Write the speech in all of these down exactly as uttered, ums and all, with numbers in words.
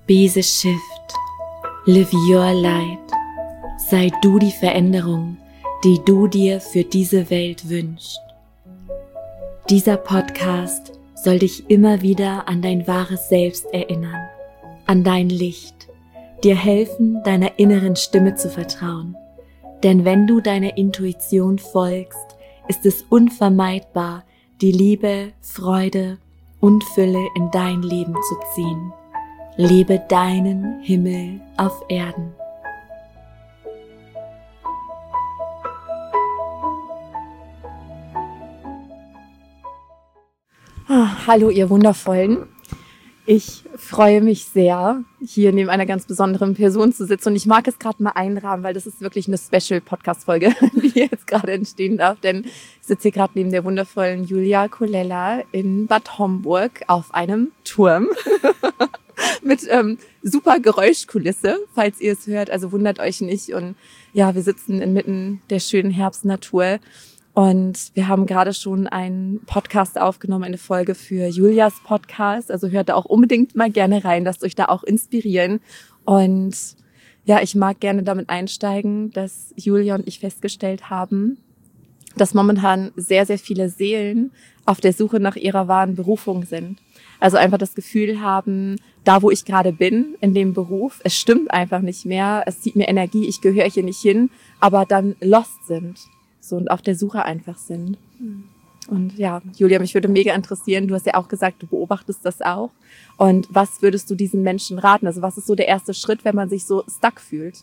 Be the shift. Live your light. Sei du die Veränderung, die du dir für diese Welt wünschst. Dieser Podcast soll dich immer wieder an dein wahres Selbst erinnern, an dein Licht, dir helfen, deiner inneren Stimme zu vertrauen. Denn wenn du deiner Intuition folgst, ist es unvermeidbar, die Liebe, Freude und Fülle in dein Leben zu ziehen. Lebe deinen Himmel auf Erden. Ah, hallo ihr Wundervollen. Ich freue mich sehr, hier neben einer ganz besonderen Person zu sitzen. Und ich mag es gerade mal einrahmen, weil das ist wirklich eine Special-Podcast-Folge, die jetzt gerade entstehen darf. Denn ich sitze hier gerade neben der wundervollen Julia Colella in Bad Homburg auf einem Turm mit ähm, super Geräuschkulisse, falls ihr es hört. Also wundert euch nicht. Und ja, wir sitzen inmitten der schönen Herbstnatur. Und wir haben gerade schon einen Podcast aufgenommen, eine Folge für Julias Podcast. Also hört da auch unbedingt mal gerne rein, lasst euch da auch inspirieren. Und ja, ich mag gerne damit einsteigen, dass Julia und ich festgestellt haben, dass momentan sehr, sehr viele Seelen auf der Suche nach ihrer wahren Berufung sind. Also einfach das Gefühl haben, da wo ich gerade bin, in dem Beruf, es stimmt einfach nicht mehr, es zieht mir Energie, ich gehöre hier nicht hin, aber dann lost sind. So und auf der Suche einfach sind. Mhm. Und ja, Julia, mich würde mega interessieren, du hast ja auch gesagt, du beobachtest das auch. Und was würdest du diesen Menschen raten? Also was ist so der erste Schritt, wenn man sich so stuck fühlt?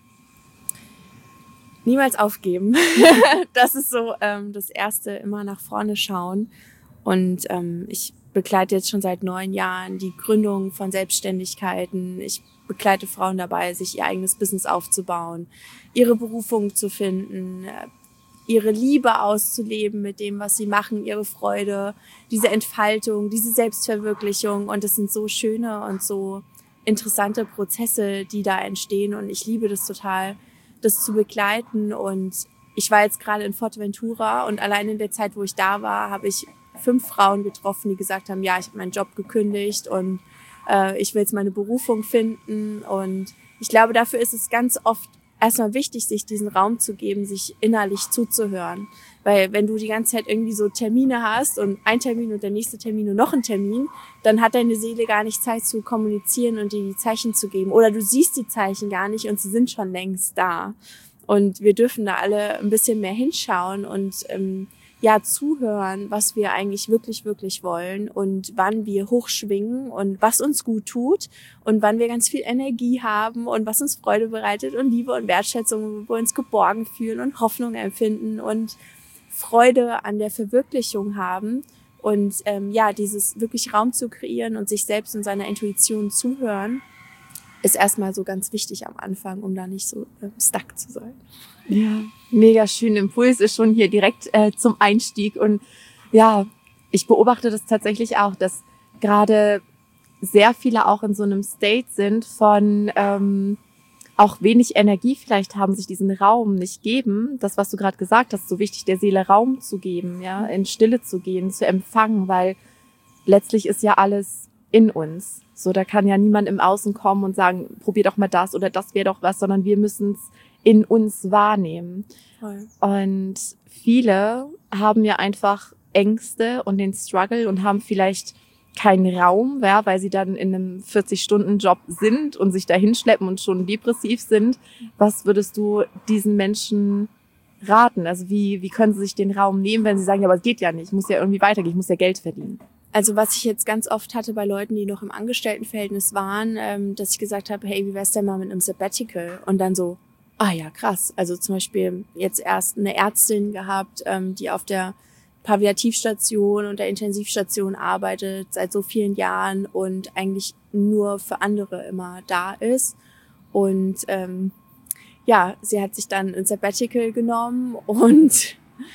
Niemals aufgeben. Das ist so ähm, das Erste, immer nach vorne schauen. Und ähm, ich begleite jetzt schon seit neun Jahren die Gründung von Selbstständigkeiten. Ich begleite Frauen dabei, sich ihr eigenes Business aufzubauen, ihre Berufung zu finden, ihre Liebe auszuleben mit dem, was sie machen, ihre Freude, diese Entfaltung, diese Selbstverwirklichung. Und es sind so schöne und so interessante Prozesse, die da entstehen. Und ich liebe das total, das zu begleiten. Und ich war jetzt gerade in Fuerteventura und allein in der Zeit, wo ich da war, habe ich fünf Frauen getroffen, die gesagt haben, ja, ich habe meinen Job gekündigt und äh, ich will jetzt meine Berufung finden. Und ich glaube, dafür ist es ganz oft erstmal wichtig, sich diesen Raum zu geben, sich innerlich zuzuhören. Weil wenn du die ganze Zeit irgendwie so Termine hast und ein Termin und der nächste Termin und noch ein Termin, dann hat deine Seele gar nicht Zeit zu kommunizieren und dir die Zeichen zu geben. Oder du siehst die Zeichen gar nicht und sie sind schon längst da. Und wir dürfen da alle ein bisschen mehr hinschauen und ähm, ja zuhören, was wir eigentlich wirklich, wirklich wollen und wann wir hochschwingen und was uns gut tut und wann wir ganz viel Energie haben und was uns Freude bereitet und Liebe und Wertschätzung, wo wir uns geborgen fühlen und Hoffnung empfinden und Freude an der Verwirklichung haben. Und ähm, ja, dieses wirklich Raum zu kreieren und sich selbst und seiner Intuition zuhören, ist erstmal so ganz wichtig am Anfang, um da nicht so äh, stuck zu sein. Ja, mega schön. Impuls ist schon hier direkt äh, zum Einstieg. Und ja, ich beobachte das tatsächlich auch, dass gerade sehr viele auch in so einem State sind von ähm, auch wenig Energie vielleicht haben, sich diesen Raum nicht geben. Das, was du gerade gesagt hast, so wichtig, der Seele Raum zu geben, ja, in Stille zu gehen, zu empfangen, weil letztlich ist ja alles in uns. So, da kann ja niemand im Außen kommen und sagen, probier doch mal das oder das wäre doch was, sondern wir müssen es in uns wahrnehmen. Voll. Und viele haben ja einfach Ängste und den Struggle und haben vielleicht keinen Raum, ja, weil sie dann in einem vierzig-Stunden-Job sind und sich da hinschleppen und schon depressiv sind. Was würdest du diesen Menschen raten? Also wie, wie können sie sich den Raum nehmen, wenn sie sagen, ja, aber es geht ja nicht, ich muss ja irgendwie weitergehen, ich muss ja Geld verdienen? Also was ich jetzt ganz oft hatte bei Leuten, die noch im Angestelltenverhältnis waren, ähm, dass ich gesagt habe, hey, wie wär's denn mal mit einem Sabbatical? Und dann so, ah ja, krass. Also zum Beispiel jetzt erst eine Ärztin gehabt, ähm, die auf der Palliativstation und der Intensivstation arbeitet seit so vielen Jahren und eigentlich nur für andere immer da ist. Und ähm, ja, sie hat sich dann ein Sabbatical genommen und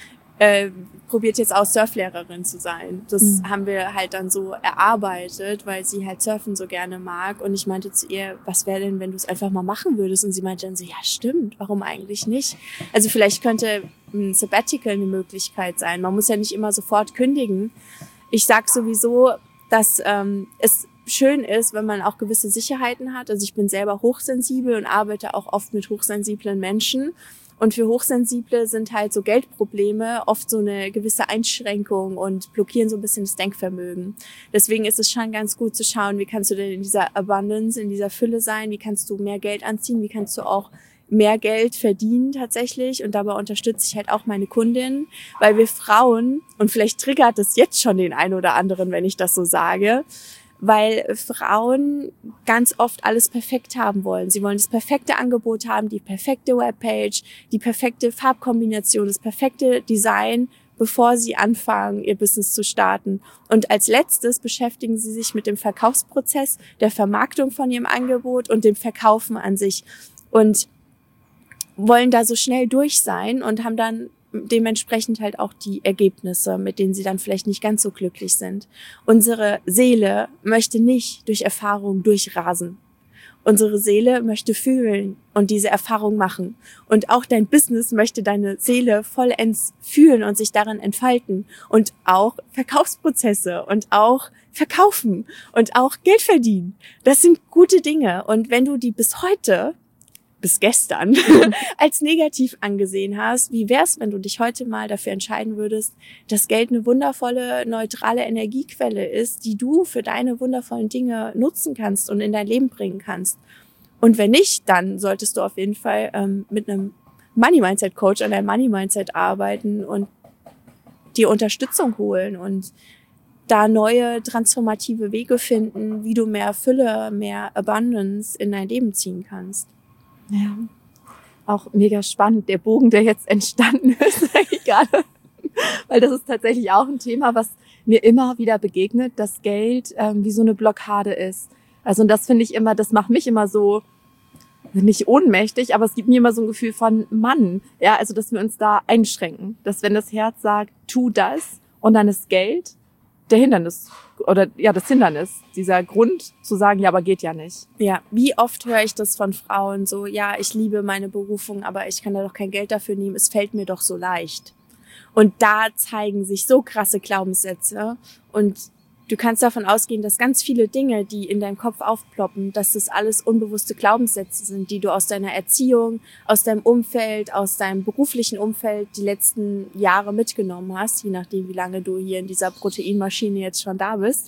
äh, probiert jetzt auch Surflehrerin zu sein. Das mhm. haben wir halt dann so erarbeitet, weil sie halt Surfen so gerne mag. Und ich meinte zu ihr, was wäre denn, wenn du es einfach mal machen würdest? Und sie meinte dann so, ja stimmt, warum eigentlich nicht? Also vielleicht könnte ein Sabbatical eine Möglichkeit sein. Man muss ja nicht immer sofort kündigen. Ich sag sowieso, dass ähm, es schön ist, wenn man auch gewisse Sicherheiten hat. Also ich bin selber hochsensibel und arbeite auch oft mit hochsensiblen Menschen. Und für Hochsensible sind halt so Geldprobleme oft so eine gewisse Einschränkung und blockieren so ein bisschen das Denkvermögen. Deswegen ist es schon ganz gut zu schauen, wie kannst du denn in dieser Abundance, in dieser Fülle sein, wie kannst du mehr Geld anziehen, wie kannst du auch mehr Geld verdienen tatsächlich. Und dabei unterstütze ich halt auch meine Kundin, weil wir Frauen, und vielleicht triggert es jetzt schon den einen oder anderen, wenn ich das so sage, weil Frauen ganz oft alles perfekt haben wollen. Sie wollen das perfekte Angebot haben, die perfekte Webpage, die perfekte Farbkombination, das perfekte Design, bevor sie anfangen, ihr Business zu starten. Und als letztes beschäftigen sie sich mit dem Verkaufsprozess, der Vermarktung von ihrem Angebot und dem Verkaufen an sich. Und wollen da so schnell durch sein und haben dann dementsprechend halt auch die Ergebnisse, mit denen sie dann vielleicht nicht ganz so glücklich sind. Unsere Seele möchte nicht durch Erfahrung durchrasen. Unsere Seele möchte fühlen und diese Erfahrung machen. Und auch dein Business möchte deine Seele vollends fühlen und sich darin entfalten. Und auch Verkaufsprozesse und auch verkaufen und auch Geld verdienen. Das sind gute Dinge. Und wenn du die bis heute bis gestern als negativ angesehen hast, wie wär's, wenn du dich heute mal dafür entscheiden würdest, dass Geld eine wundervolle, neutrale Energiequelle ist, die du für deine wundervollen Dinge nutzen kannst und in dein Leben bringen kannst. Und wenn nicht, dann solltest du auf jeden Fall ähm, mit einem Money Mindset Coach an deinem Money Mindset arbeiten und dir Unterstützung holen und da neue transformative Wege finden, wie du mehr Fülle, mehr Abundance in dein Leben ziehen kannst. Ja, auch mega spannend, der Bogen, der jetzt entstanden ist, gerade, weil das ist tatsächlich auch ein Thema, was mir immer wieder begegnet, dass Geld ähm, wie so eine Blockade ist. Also und das finde ich immer, das macht mich immer so, nicht ohnmächtig, aber es gibt mir immer so ein Gefühl von Mann, ja, also dass wir uns da einschränken, dass wenn das Herz sagt, tu das und dann ist Geld der Hindernis oder ja das Hindernis, dieser Grund zu sagen, ja, aber geht ja nicht. Ja, wie oft höre ich das von Frauen so, ja, ich liebe meine Berufung, aber ich kann da doch kein Geld dafür nehmen, es fällt mir doch so leicht. Und da zeigen sich so krasse Glaubenssätze und du kannst davon ausgehen, dass ganz viele Dinge, die in deinem Kopf aufploppen, dass das alles unbewusste Glaubenssätze sind, die du aus deiner Erziehung, aus deinem Umfeld, aus deinem beruflichen Umfeld die letzten Jahre mitgenommen hast, je nachdem, wie lange du hier in dieser Proteinmaschine jetzt schon da bist.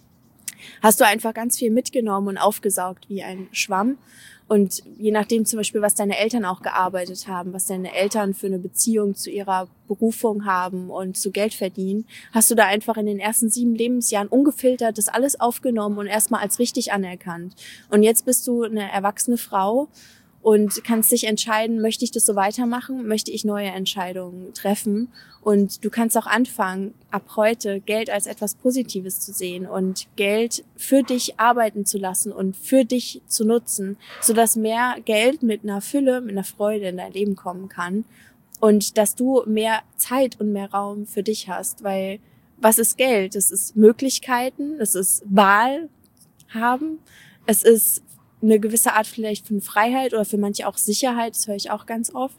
Hast du einfach ganz viel mitgenommen und aufgesaugt wie ein Schwamm. Und je nachdem zum Beispiel, was deine Eltern auch gearbeitet haben, was deine Eltern für eine Beziehung zu ihrer Berufung haben und zu Geld verdienen, hast du da einfach in den ersten sieben Lebensjahren ungefiltert das alles aufgenommen und erstmal als richtig anerkannt. Und jetzt bist du eine erwachsene Frau und kannst dich entscheiden, möchte ich das so weitermachen, möchte ich neue Entscheidungen treffen. Und du kannst auch anfangen, ab heute Geld als etwas Positives zu sehen und Geld für dich arbeiten zu lassen und für dich zu nutzen, sodass mehr Geld mit einer Fülle, mit einer Freude in dein Leben kommen kann und dass du mehr Zeit und mehr Raum für dich hast. Weil was ist Geld? Es ist Möglichkeiten, es ist Wahl haben, es ist eine gewisse Art vielleicht von Freiheit oder für manche auch Sicherheit, das höre ich auch ganz oft.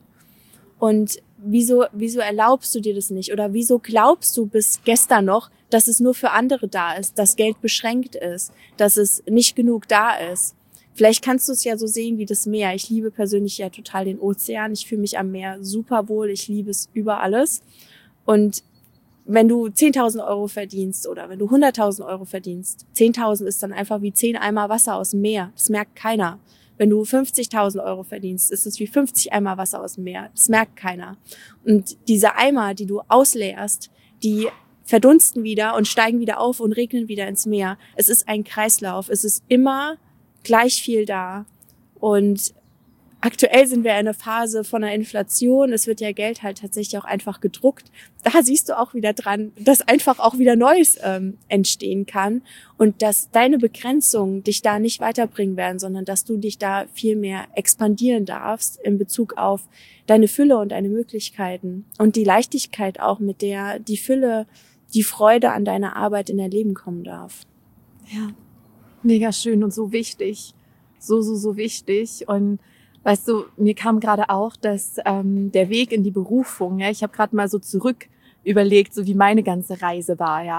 Und wieso, wieso erlaubst du dir das nicht? Oder wieso glaubst du bis gestern noch, dass es nur für andere da ist, dass Geld beschränkt ist, dass es nicht genug da ist? Vielleicht kannst du es ja so sehen wie das Meer. Ich liebe persönlich ja total den Ozean. Ich fühle mich am Meer super wohl. Ich liebe es über alles. Und wenn du zehntausend Euro verdienst oder wenn du hunderttausend Euro verdienst, zehntausend ist dann einfach wie zehn Eimer Wasser aus dem Meer. Das merkt keiner. Wenn du fünfzigtausend Euro verdienst, ist es wie fünfzig Eimer Wasser aus dem Meer. Das merkt keiner. Und diese Eimer, die du ausleerst, die verdunsten wieder und steigen wieder auf und regnen wieder ins Meer. Es ist ein Kreislauf. Es ist immer gleich viel da. Und aktuell sind wir in einer Phase von einer Inflation. Es wird ja Geld halt tatsächlich auch einfach gedruckt. Da siehst du auch wieder dran, dass einfach auch wieder Neues ähm, entstehen kann und dass deine Begrenzungen dich da nicht weiterbringen werden, sondern dass du dich da viel mehr expandieren darfst in Bezug auf deine Fülle und deine Möglichkeiten und die Leichtigkeit auch, mit der die Fülle, die Freude an deiner Arbeit in dein Leben kommen darf. Ja, mega schön und so wichtig. So, so, so wichtig. Und weißt du, mir kam gerade auch, dass ähm, der Weg in die Berufung, ja, ich habe gerade mal so zurück überlegt, so wie meine ganze Reise war, ja.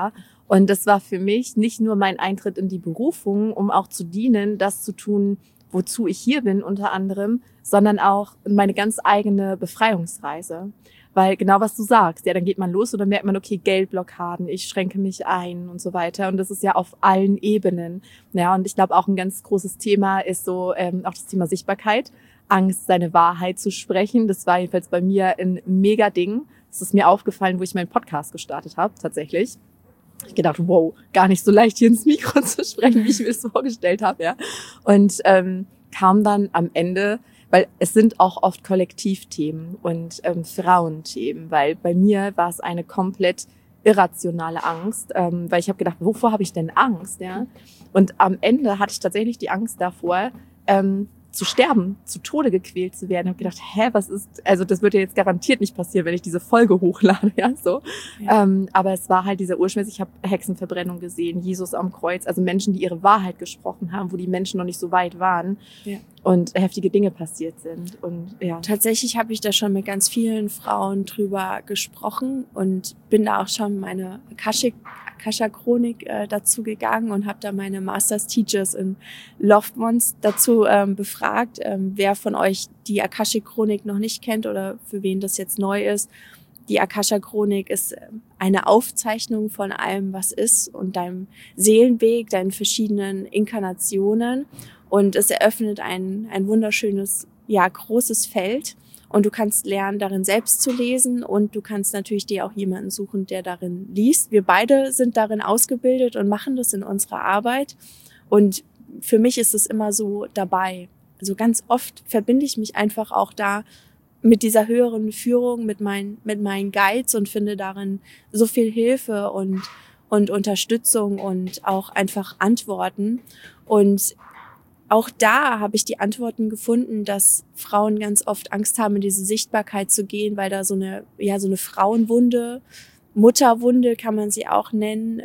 Und das war für mich nicht nur mein Eintritt in die Berufung, um auch zu dienen, das zu tun, wozu ich hier bin unter anderem, sondern auch meine ganz eigene Befreiungsreise. Weil genau was du sagst, ja, dann geht man los und dann merkt man, okay, Geldblockaden, ich schränke mich ein und so weiter. Und das ist ja auf allen Ebenen. Ja, und ich glaube auch ein ganz großes Thema ist so ähm, auch das Thema Sichtbarkeit. Angst, seine Wahrheit zu sprechen. Das war jedenfalls bei mir ein mega Ding. Das ist mir aufgefallen, wo ich meinen Podcast gestartet habe, tatsächlich. Ich gedacht, wow, gar nicht so leicht hier ins Mikro zu sprechen, wie ich mir das vorgestellt habe, ja. Und ähm, kam dann am Ende, weil es sind auch oft Kollektivthemen und ähm, Frauenthemen, weil bei mir war es eine komplett irrationale Angst, ähm, weil ich habe gedacht, wovor habe ich denn Angst, ja? Und am Ende hatte ich tatsächlich die Angst davor, ähm, zu sterben, zu Tode gequält zu werden. Ich habe gedacht, hä, was ist, also das wird ja jetzt garantiert nicht passieren, wenn ich diese Folge hochlade, ja, so. Ja. Ähm, aber es war halt dieser Urschmerz, ich habe Hexenverbrennung gesehen, Jesus am Kreuz, also Menschen, die ihre Wahrheit gesprochen haben, wo die Menschen noch nicht so weit waren, ja, und heftige Dinge passiert sind. Und ja. Tatsächlich habe ich da schon mit ganz vielen Frauen drüber gesprochen und bin da auch schon meine Akasha-Chronik äh, dazu gegangen und habe da meine Masters Teachers in Loved Ones dazu ähm, befragt, ähm, wer von euch die Akasha-Chronik noch nicht kennt oder für wen das jetzt neu ist. Die Akasha-Chronik ist eine Aufzeichnung von allem, was ist und deinem Seelenweg, deinen verschiedenen Inkarnationen. Und es eröffnet ein, ein wunderschönes, ja, großes Feld. Und du kannst lernen, darin selbst zu lesen. Und du kannst natürlich dir auch jemanden suchen, der darin liest. Wir beide sind darin ausgebildet und machen das in unserer Arbeit. Und für mich ist es immer so dabei. Also ganz oft verbinde ich mich einfach auch da mit dieser höheren Führung, mit meinen, mit meinen Guides und finde darin so viel Hilfe und, und Unterstützung und auch einfach Antworten. Und auch da habe ich die Antworten gefunden, dass Frauen ganz oft Angst haben, in diese Sichtbarkeit zu gehen, weil da so eine, ja, so eine Frauenwunde, Mutterwunde kann man sie auch nennen,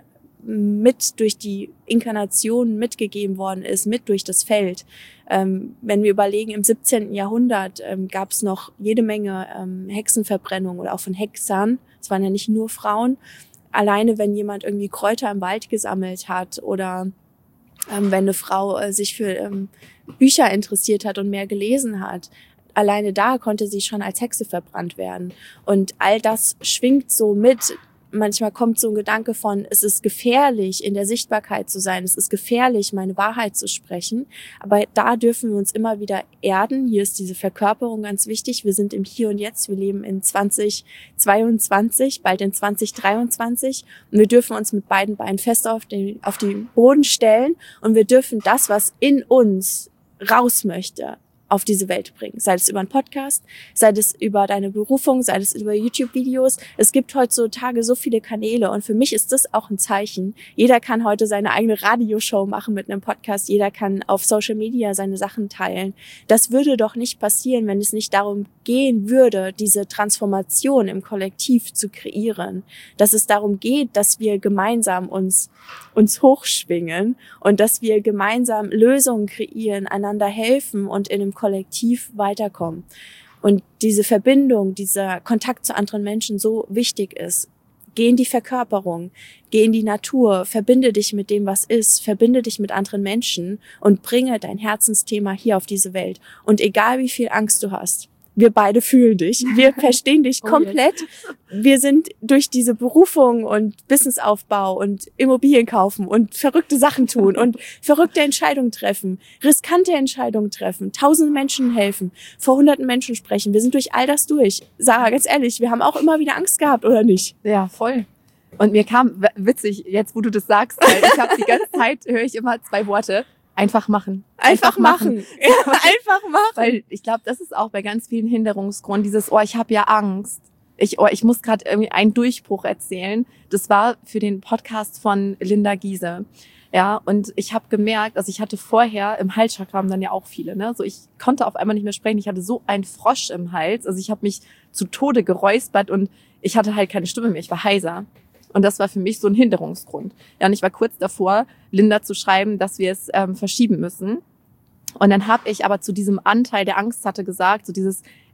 mit durch die Inkarnation mitgegeben worden ist, mit durch das Feld. Ähm, wenn wir überlegen, im siebzehnten Jahrhundert ähm, gab es noch jede Menge ähm, Hexenverbrennung oder auch von Hexern. Es waren ja nicht nur Frauen. Alleine, wenn jemand irgendwie Kräuter im Wald gesammelt hat oder ähm, wenn eine Frau äh, sich für ähm, Bücher interessiert hat und mehr gelesen hat, alleine da konnte sie schon als Hexe verbrannt werden. Und all das schwingt so mit. Manchmal kommt so ein Gedanke von, es ist gefährlich, in der Sichtbarkeit zu sein, es ist gefährlich, meine Wahrheit zu sprechen. Aber da dürfen wir uns immer wieder erden. Hier ist diese Verkörperung ganz wichtig. Wir sind im Hier und Jetzt. Wir leben in zwanzig zweiundzwanzig, bald in zwanzig dreiundzwanzig. Und wir dürfen uns mit beiden Beinen fest auf den, auf den Boden stellen. Und wir dürfen das, was in uns raus möchte, auf diese Welt bringen. Sei es über einen Podcast, sei es über deine Berufung, sei es über YouTube-Videos. Es gibt heutzutage so viele Kanäle und für mich ist das auch ein Zeichen. Jeder kann heute seine eigene Radioshow machen mit einem Podcast. Jeder kann auf Social Media seine Sachen teilen. Das würde doch nicht passieren, wenn es nicht darum gehen würde, diese Transformation im Kollektiv zu kreieren. Dass es darum geht, dass wir gemeinsam uns, uns hochschwingen und dass wir gemeinsam Lösungen kreieren, einander helfen und in einem Kollektiv weiterkommen. Und diese Verbindung, dieser Kontakt zu anderen Menschen so wichtig ist. Geh in die Verkörperung, geh in die Natur, verbinde dich mit dem, was ist, verbinde dich mit anderen Menschen und bringe dein Herzensthema hier auf diese Welt. Und egal wie viel Angst du hast, wir beide fühlen dich, wir verstehen dich komplett. Wir sind durch diese Berufung und Businessaufbau und Immobilien kaufen und verrückte Sachen tun und verrückte Entscheidungen treffen, riskante Entscheidungen treffen, tausenden Menschen helfen, vor hunderten Menschen sprechen. Wir sind durch all das durch. Sarah, ganz ehrlich, wir haben auch immer wieder Angst gehabt, oder nicht? Ja, voll. Und mir kam, witzig, jetzt wo du das sagst, weil ich habe die ganze Zeit, höre ich immer zwei Worte. Einfach machen. Einfach, Einfach machen. machen. Ja, einfach machen. Weil ich glaube, das ist auch bei ganz vielen Hinderungsgründen dieses, oh, ich habe ja Angst. Ich, oh, ich muss gerade irgendwie einen Durchbruch erzählen. Das war für den Podcast von Linda Giese. Ja, und ich habe gemerkt, also ich hatte vorher im Halschakra haben dann ja auch viele, ne? So, ich konnte auf einmal nicht mehr sprechen. Ich hatte so einen Frosch im Hals. Also ich habe mich zu Tode geräuspert und ich hatte halt keine Stimme mehr. Ich war heiser. Und das war für mich so ein Hinderungsgrund. Ja, und ich war kurz davor, Linda zu schreiben, dass wir es ähm, verschieben müssen. Und dann habe ich aber zu diesem Anteil, der Angst hatte, gesagt, so dieses,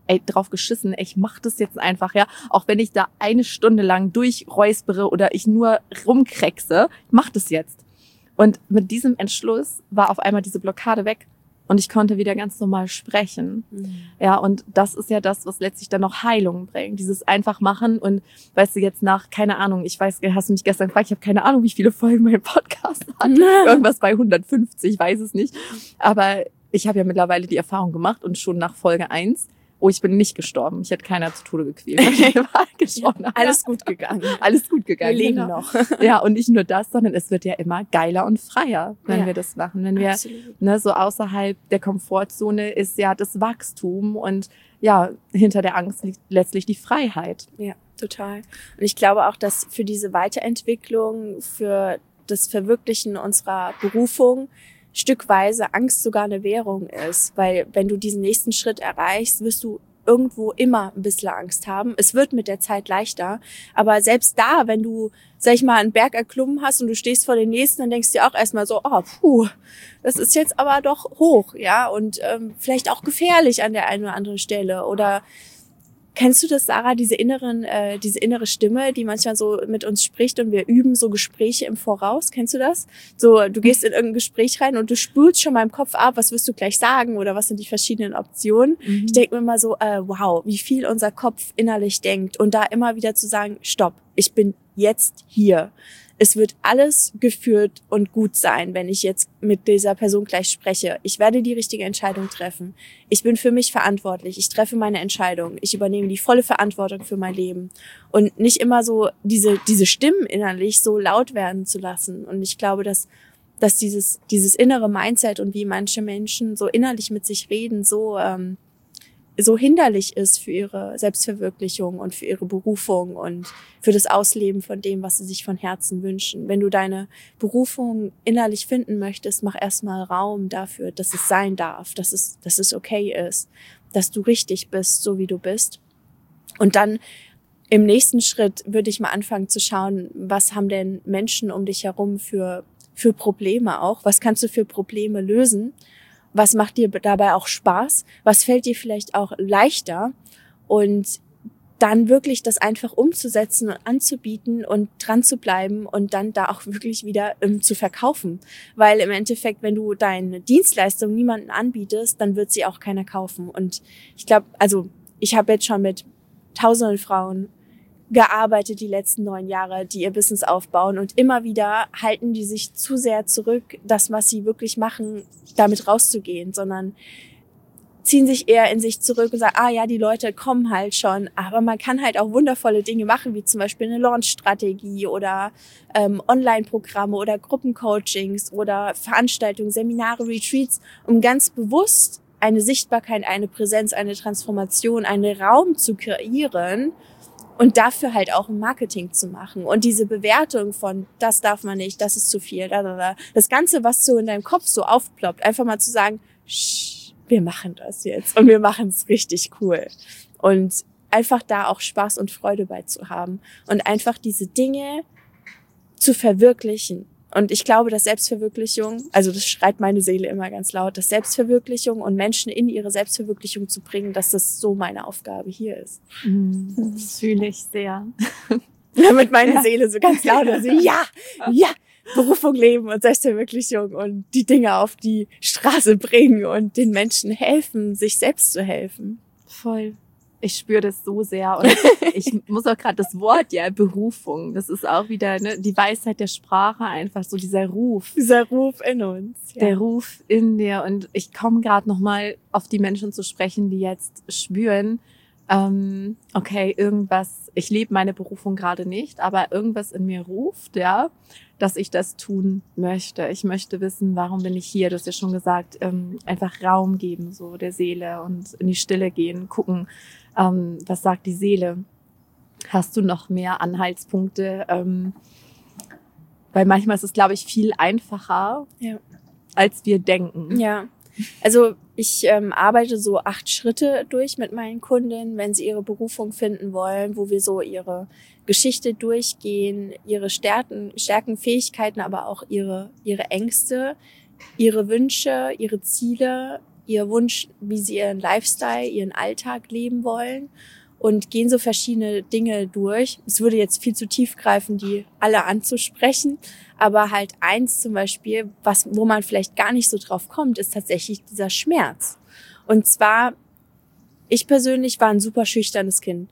ey, drauf geschissen, ey, ich mach das jetzt einfach, ja. Auch wenn ich da eine Stunde lang durchräuspere oder ich nur rumkreckse, ich mach das jetzt. Und mit diesem Entschluss war auf einmal diese Blockade weg. Und ich konnte wieder ganz normal sprechen. Mhm. Ja, und das ist ja das, was letztlich dann noch Heilung bringt. Dieses einfach machen und, weißt du, jetzt nach, keine Ahnung, ich weiß, hast du mich gestern gefragt, ich habe keine Ahnung, wie viele Folgen mein Podcast hat. Irgendwas bei hundertfünfzig, ich weiß es nicht. Aber ich habe ja mittlerweile die Erfahrung gemacht und schon nach Folge eins, oh, ich bin nicht gestorben. Ich hätte keiner zu Tode gequält. Ja, alles gut gegangen. Alles gut gegangen. Wir leben genau. noch. Ja, und nicht nur das, sondern es wird ja immer geiler und freier, wenn ja. wir das machen. Wenn wir ne, so außerhalb der Komfortzone ist ja das Wachstum und ja, hinter der Angst liegt letztlich die Freiheit. Ja, total. Und ich glaube auch, dass für diese Weiterentwicklung, für das Verwirklichen unserer Berufung stückweise Angst sogar eine Währung ist. Weil wenn du diesen nächsten Schritt erreichst, wirst du irgendwo immer ein bisschen Angst haben. Es wird mit der Zeit leichter. Aber selbst da, wenn du, sag ich mal, einen Berg erklommen hast und du stehst vor den nächsten, dann denkst du dir auch erstmal so, oh, puh, das ist jetzt aber doch hoch, ja, und ähm, vielleicht auch gefährlich an der einen oder anderen Stelle. Oder kennst du das, Sarah, diese inneren, äh, diese innere Stimme, die manchmal so mit uns spricht und wir üben so Gespräche im Voraus? Kennst du das? So, du gehst in irgendein Gespräch rein und du spulst schon mal im Kopf ab, was wirst du gleich sagen oder was sind die verschiedenen Optionen? Mhm. Ich denke mir immer so, äh, wow, wie viel unser Kopf innerlich denkt und da immer wieder zu sagen, stopp, ich bin jetzt hier. Es wird alles geführt und gut sein, wenn ich jetzt mit dieser Person gleich spreche. Ich werde die richtige Entscheidung treffen. Ich bin für mich verantwortlich. Ich treffe meine Entscheidung. Ich übernehme die volle Verantwortung für mein Leben. Und nicht immer so diese, diese Stimmen innerlich so laut werden zu lassen. Und ich glaube, dass, dass dieses, dieses innere Mindset und wie manche Menschen so innerlich mit sich reden, so, ähm, so hinderlich ist für ihre Selbstverwirklichung und für ihre Berufung und für das Ausleben von dem, was sie sich von Herzen wünschen. Wenn du deine Berufung innerlich finden möchtest, mach erstmal Raum dafür, dass es sein darf, dass es, dass es okay ist, dass du richtig bist, so wie du bist. Und dann im nächsten Schritt würde ich mal anfangen zu schauen, was haben denn Menschen um dich herum für, für Probleme auch? Was kannst du für Probleme lösen? Was macht dir dabei auch Spaß? Was fällt dir vielleicht auch leichter? Und dann wirklich das einfach umzusetzen und anzubieten und dran zu bleiben und dann da auch wirklich wieder ähm, zu verkaufen. Weil im Endeffekt, wenn du deine Dienstleistung niemandem anbietest, dann wird sie auch keiner kaufen. Und ich glaube, also ich habe jetzt schon mit tausenden Frauen gearbeitet die letzten neun Jahre, die ihr Business aufbauen und immer wieder halten die sich zu sehr zurück, das, was sie wirklich machen, damit rauszugehen, sondern ziehen sich eher in sich zurück und sagen, ah ja, die Leute kommen halt schon, aber man kann halt auch wundervolle Dinge machen, wie zum Beispiel eine Launch-Strategie oder ähm, Online-Programme oder Gruppencoachings oder Veranstaltungen, Seminare, Retreats, um ganz bewusst eine Sichtbarkeit, eine Präsenz, eine Transformation, einen Raum zu kreieren, und dafür halt auch ein Marketing zu machen. Und diese Bewertung von, das darf man nicht, das ist zu viel, da, da, da. Das Ganze, was so in deinem Kopf so aufploppt, einfach mal zu sagen, Sch, wir machen das jetzt. Und wir machen es richtig cool. Und einfach da auch Spaß und Freude bei zu haben. Und einfach diese Dinge zu verwirklichen. Und ich glaube, dass Selbstverwirklichung, also das schreit meine Seele immer ganz laut, dass Selbstverwirklichung und Menschen in ihre Selbstverwirklichung zu bringen, dass das so meine Aufgabe hier ist. Das fühle ich sehr. Damit meine ja. Seele so ganz laut ist, ja, ja, Berufung leben und Selbstverwirklichung und die Dinge auf die Straße bringen und den Menschen helfen, sich selbst zu helfen. Voll. Ich spüre das so sehr und ich muss auch gerade das Wort, ja, Berufung, das ist auch wieder ne, die Weisheit der Sprache, einfach so dieser Ruf. Dieser Ruf in uns. Ja. Der Ruf in dir und ich komme gerade nochmal auf die Menschen zu sprechen, die jetzt spüren, ähm, okay, irgendwas, ich lebe meine Berufung gerade nicht, aber irgendwas in mir ruft, ja, dass ich das tun möchte. Ich möchte wissen, warum bin ich hier? Du hast ja schon gesagt, ähm, einfach Raum geben, so der Seele und in die Stille gehen, gucken, ähm, was sagt die Seele? Hast du noch mehr Anhaltspunkte? Ähm, weil manchmal ist es, glaube ich, viel einfacher, ja. als wir denken. Ja, also ich ähm, arbeite so acht Schritte durch mit meinen Kundinnen, wenn sie ihre Berufung finden wollen, wo wir so ihre Geschichte durchgehen, ihre Stärken, Stärken, Fähigkeiten, aber auch ihre ihre Ängste, ihre Wünsche, ihre Ziele ihr Wunsch, wie sie ihren Lifestyle, ihren Alltag leben wollen und gehen so verschiedene Dinge durch. Es würde jetzt viel zu tief greifen, die alle anzusprechen, aber halt eins zum Beispiel, was, wo man vielleicht gar nicht so drauf kommt, ist tatsächlich dieser Schmerz. Und zwar, ich persönlich war ein super schüchternes Kind.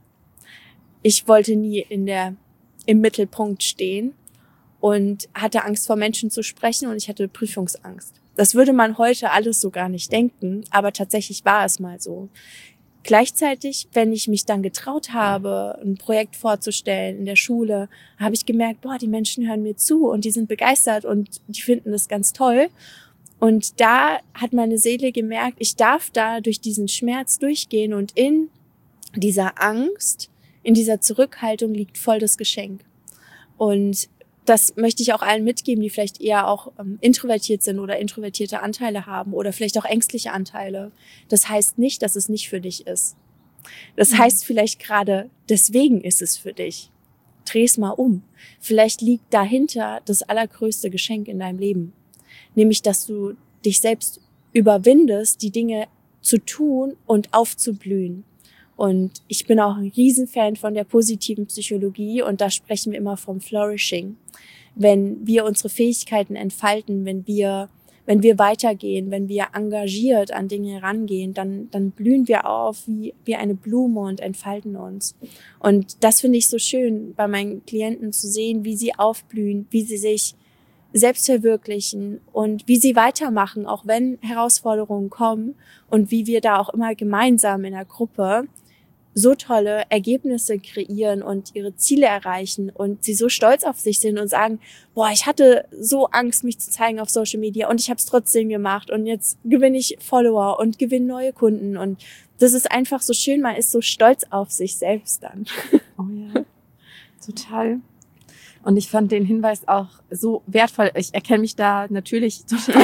Ich wollte nie in der, im Mittelpunkt stehen und hatte Angst vor Menschen zu sprechen und ich hatte Prüfungsangst. Das würde man heute alles so gar nicht denken, aber tatsächlich war es mal so. Gleichzeitig, wenn ich mich dann getraut habe, ein Projekt vorzustellen in der Schule, habe ich gemerkt, boah, die Menschen hören mir zu und die sind begeistert und die finden das ganz toll. Und da hat meine Seele gemerkt, ich darf da durch diesen Schmerz durchgehen und in dieser Angst, in dieser Zurückhaltung liegt voll das Geschenk. Und das möchte ich auch allen mitgeben, die vielleicht eher auch ähm, introvertiert sind oder introvertierte Anteile haben oder vielleicht auch ängstliche Anteile. Das heißt nicht, dass es nicht für dich ist. Das mhm. heißt vielleicht gerade, deswegen ist es für dich. Dreh's mal um. Vielleicht liegt dahinter das allergrößte Geschenk in deinem Leben. Nämlich, dass du dich selbst überwindest, die Dinge zu tun und aufzublühen. Und ich bin auch ein Riesenfan von der positiven Psychologie und da sprechen wir immer vom Flourishing. Wenn wir unsere Fähigkeiten entfalten, wenn wir, wenn wir weitergehen, wenn wir engagiert an Dinge rangehen, dann, dann blühen wir auf wie, wie eine Blume und entfalten uns. Und das finde ich so schön, bei meinen Klienten zu sehen, wie sie aufblühen, wie sie sich selbst verwirklichen und wie sie weitermachen, auch wenn Herausforderungen kommen und wie wir da auch immer gemeinsam in der Gruppe so tolle Ergebnisse kreieren und ihre Ziele erreichen und sie so stolz auf sich sind und sagen, boah, ich hatte so Angst, mich zu zeigen auf Social Media und ich habe es trotzdem gemacht und jetzt gewinne ich Follower und gewinne neue Kunden und das ist einfach so schön, man ist so stolz auf sich selbst dann. Oh ja, total. Und ich fand den Hinweis auch so wertvoll. Ich erkenne mich da natürlich total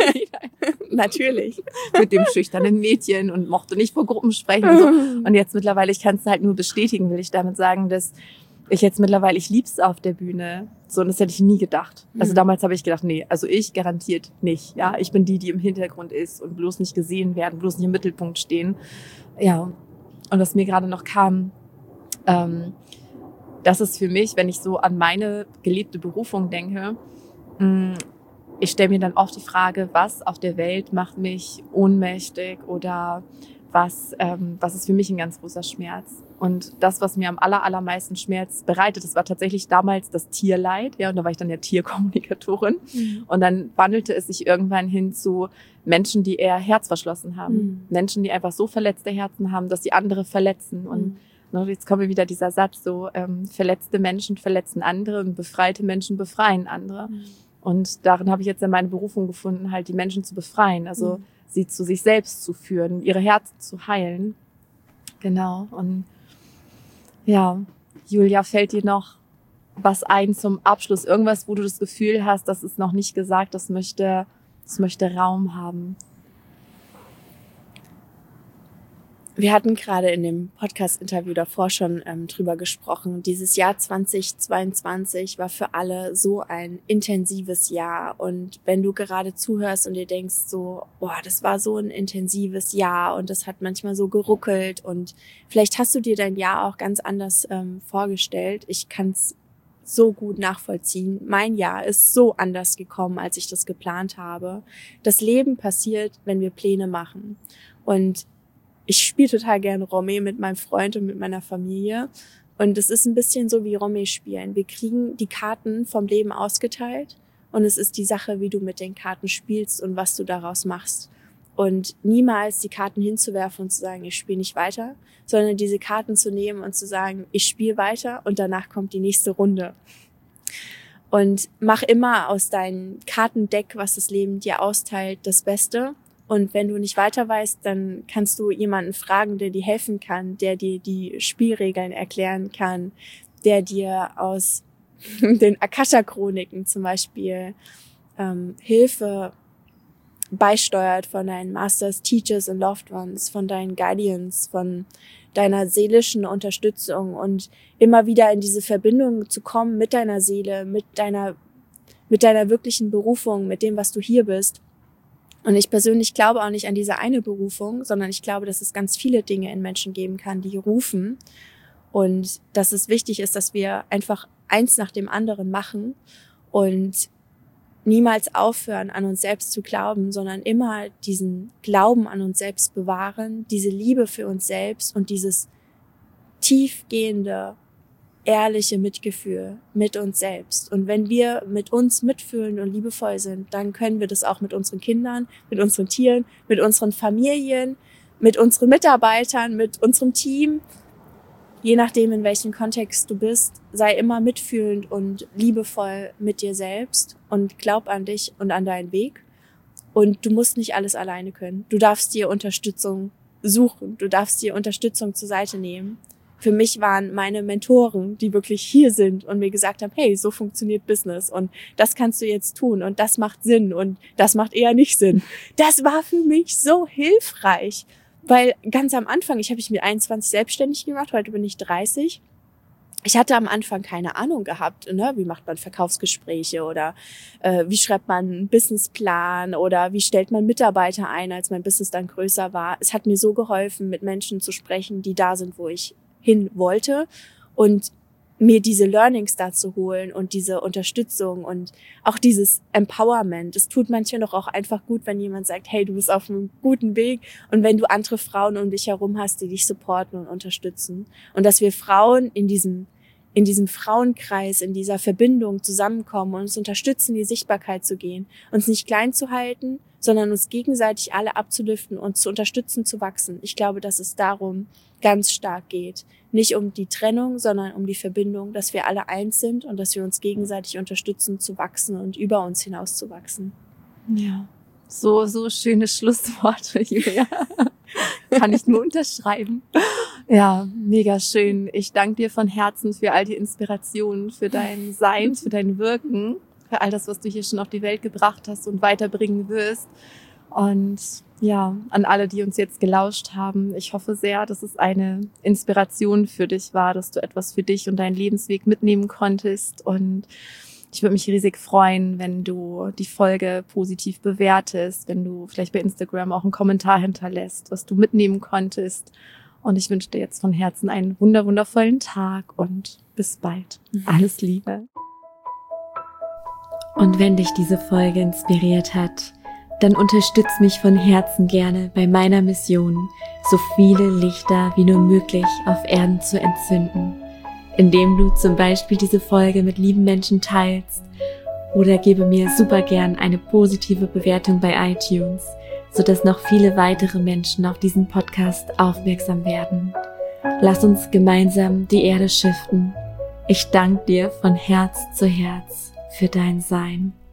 natürlich mit dem schüchternen Mädchen und mochte nicht vor Gruppen sprechen und so. Und jetzt mittlerweile, ich kann es halt nur bestätigen, will ich damit sagen, dass ich jetzt mittlerweile, ich lieb's auf der Bühne. So, und das hätte ich nie gedacht. Also Mhm. damals habe ich gedacht, nee, also ich garantiert nicht. Ja, ich bin die, die im Hintergrund ist und bloß nicht gesehen werden, bloß nicht im Mittelpunkt stehen. Ja, und was mir gerade noch kam, ähm, das ist für mich, wenn ich so an meine gelebte Berufung denke, mh, ich stelle mir dann oft die Frage, was auf der Welt macht mich ohnmächtig oder was, ähm, was ist für mich ein ganz großer Schmerz. Und das, was mir am aller, allermeisten Schmerz bereitet, das war tatsächlich damals das Tierleid. Ja, und da war ich dann ja Tierkommunikatorin. Mhm. Und dann wandelte es sich irgendwann hin zu Menschen, die eher herzverschlossen haben. Mhm. Menschen, die einfach so verletzte Herzen haben, dass sie andere verletzen. Und Mhm. jetzt kommt wieder dieser Satz so, ähm, verletzte Menschen verletzen andere und befreite Menschen befreien andere. Mhm. Und darin habe ich jetzt ja meine Berufung gefunden, halt die Menschen zu befreien, also Mhm. sie zu sich selbst zu führen, ihre Herzen zu heilen. Genau. Und ja, Julia, fällt dir noch was ein zum Abschluss? Irgendwas, wo du das Gefühl hast, das ist noch nicht gesagt, das möchte, das möchte Raum haben? Wir hatten gerade in dem Podcast-Interview davor schon ähm, drüber gesprochen. Dieses Jahr zweitausendzweiundzwanzig war für alle so ein intensives Jahr. Und wenn du gerade zuhörst und dir denkst so, boah, das war so ein intensives Jahr und das hat manchmal so geruckelt und vielleicht hast du dir dein Jahr auch ganz anders ähm, vorgestellt. Ich kann es so gut nachvollziehen. Mein Jahr ist so anders gekommen, als ich das geplant habe. Das Leben passiert, wenn wir Pläne machen. Und ich spiele total gerne Romy mit meinem Freund und mit meiner Familie. Und es ist ein bisschen so wie Romy spielen. Wir kriegen die Karten vom Leben ausgeteilt und es ist die Sache, wie du mit den Karten spielst und was du daraus machst. Und niemals die Karten hinzuwerfen und zu sagen, ich spiele nicht weiter, sondern diese Karten zu nehmen und zu sagen, ich spiele weiter und danach kommt die nächste Runde. Und mach immer aus deinem Kartendeck, was das Leben dir austeilt, das Beste. Und wenn du nicht weiter weißt, dann kannst du jemanden fragen, der dir helfen kann, der dir die Spielregeln erklären kann, der dir aus den Akasha-Chroniken zum Beispiel ähm, Hilfe beisteuert von deinen Masters, Teachers und Loved Ones, von deinen Guardians, von deiner seelischen Unterstützung und immer wieder in diese Verbindung zu kommen mit deiner Seele, mit deiner, mit deiner wirklichen Berufung, mit dem, was du hier bist. Und ich persönlich glaube auch nicht an diese eine Berufung, sondern ich glaube, dass es ganz viele Dinge in Menschen geben kann, die rufen. Und dass es wichtig ist, dass wir einfach eins nach dem anderen machen und niemals aufhören, an uns selbst zu glauben, sondern immer diesen Glauben an uns selbst bewahren, diese Liebe für uns selbst und dieses tiefgehende, ehrliche Mitgefühl mit uns selbst. Und wenn wir mit uns mitfühlen und liebevoll sind, dann können wir das auch mit unseren Kindern, mit unseren Tieren, mit unseren Familien, mit unseren Mitarbeitern, mit unserem Team. Je nachdem, in welchem Kontext du bist, sei immer mitfühlend und liebevoll mit dir selbst und glaub an dich und an deinen Weg. Und du musst nicht alles alleine können. Du darfst dir Unterstützung suchen. Du darfst dir Unterstützung zur Seite nehmen. Für mich waren meine Mentoren, die wirklich hier sind und mir gesagt haben, hey, so funktioniert Business und das kannst du jetzt tun und das macht Sinn und das macht eher nicht Sinn. Das war für mich so hilfreich, weil ganz am Anfang, ich habe mich mit einundzwanzig selbstständig gemacht, heute bin ich dreißig. Ich hatte am Anfang keine Ahnung gehabt, ne? Wie macht man Verkaufsgespräche oder äh, wie schreibt man einen Businessplan oder wie stellt man Mitarbeiter ein, als mein Business dann größer war. Es hat mir so geholfen, mit Menschen zu sprechen, die da sind, wo ich hin wollte und mir diese Learnings dazu holen und diese Unterstützung und auch dieses Empowerment. Es tut manchmal doch auch einfach gut, wenn jemand sagt, hey, du bist auf einem guten Weg und wenn du andere Frauen um dich herum hast, die dich supporten und unterstützen. Und dass wir Frauen in diesem in diesem Frauenkreis, in dieser Verbindung zusammenkommen und uns unterstützen, in die Sichtbarkeit zu gehen, uns nicht klein zu halten, sondern uns gegenseitig alle abzulüften und zu unterstützen, zu wachsen. Ich glaube, dass es darum ganz stark geht. Nicht um die Trennung, sondern um die Verbindung, dass wir alle eins sind und dass wir uns gegenseitig unterstützen, zu wachsen und über uns hinaus zu wachsen. Ja, so, so schöne Schlussworte, Julia. Kann ich nur unterschreiben. Ja, mega schön. Ich danke dir von Herzen für all die Inspirationen, für dein Sein, für dein Wirken, für all das, was du hier schon auf die Welt gebracht hast und weiterbringen wirst. Und ja, an alle, die uns jetzt gelauscht haben, ich hoffe sehr, dass es eine Inspiration für dich war, dass du etwas für dich und deinen Lebensweg mitnehmen konntest. Und ich würde mich riesig freuen, wenn du die Folge positiv bewertest, wenn du vielleicht bei Instagram auch einen Kommentar hinterlässt, was du mitnehmen konntest. Und ich wünsche dir jetzt von Herzen einen wunder wundervollen Tag und bis bald. Alles Liebe. Und wenn dich diese Folge inspiriert hat, dann unterstütz mich von Herzen gerne bei meiner Mission, so viele Lichter wie nur möglich auf Erden zu entzünden, indem du zum Beispiel diese Folge mit lieben Menschen teilst oder gebe mir super gern eine positive Bewertung bei iTunes, sodass noch viele weitere Menschen auf diesen Podcast aufmerksam werden. Lass uns gemeinsam die Erde shiften. Ich danke dir von Herz zu Herz für dein Sein.